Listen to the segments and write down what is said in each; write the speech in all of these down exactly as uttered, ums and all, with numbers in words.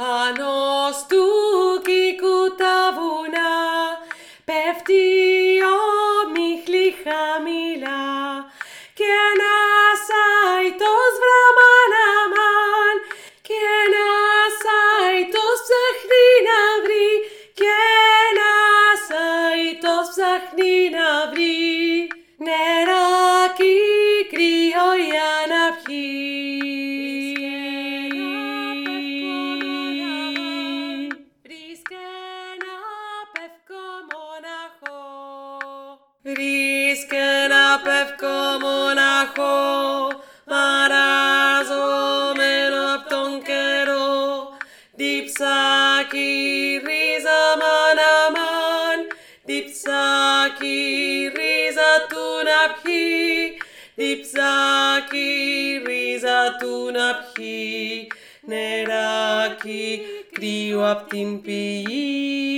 Πάνω στου κήκου τα βουνά πέφτει όμιχλη χαμηλά και ένας αητός βραμάναμαν και ένας αητός ψάχνει να βρει και ένας αητός ψάχνει να βρει νεράκι κρύο για να πιει. Βρίσκε ένα πεύκο μοναχό, μαραζωμένο απ' τον καιρό, διψάκι ρίζα μαν αμάν, διψάκι ρίζα του να πιει, διψάκι ρίζα του να πιει, νεράκι κρύο απ' την πηγή.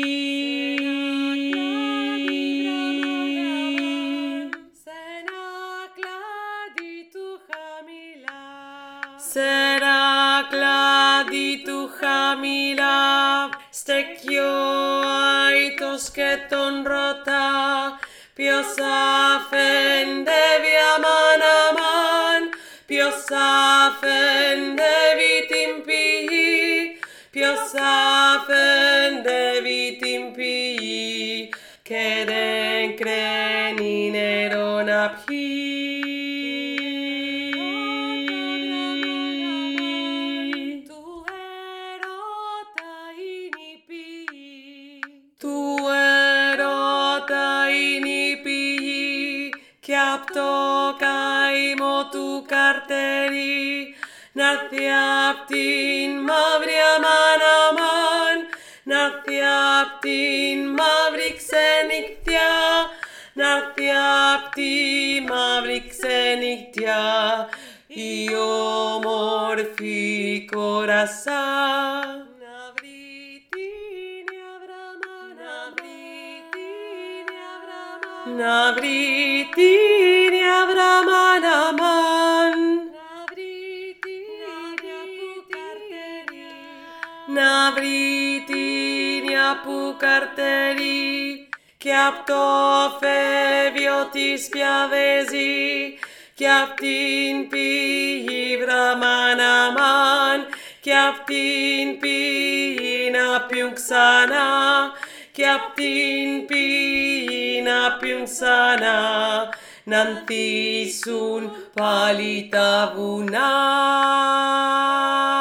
Σ' ένα κλάδι του χαμηλά στέκει ο αητός και τον ρωτά ποιος αφεντεύει αμάν αμάν, ποιος αφεντεύει την πηγή, ποιος αφεντεύει την πηγή και δεν κραίνει νερό να πιει. Του έρωτα είναι η πηγή κι απ' το καημό του καρτερί να'ρθεί απ' την μαύρη αμάν αμάν, να'ρθεί απ' την μαύρη ξενυχτιά, να'ρθεί απ' τη μαύρη ξενυχτιά η όμορφη κορασά. Να βρει την Αβραμάν αμάν, να βρει την που καρτερεί και απ' το φεύγιο της πιαβέζει και απ' την πηγή βραμάν αμάν και απ' την πηγή να πιουν ξανά και απ' την πηγή να πιουν ξανά να ανθίσουν πάλι τα βουνά.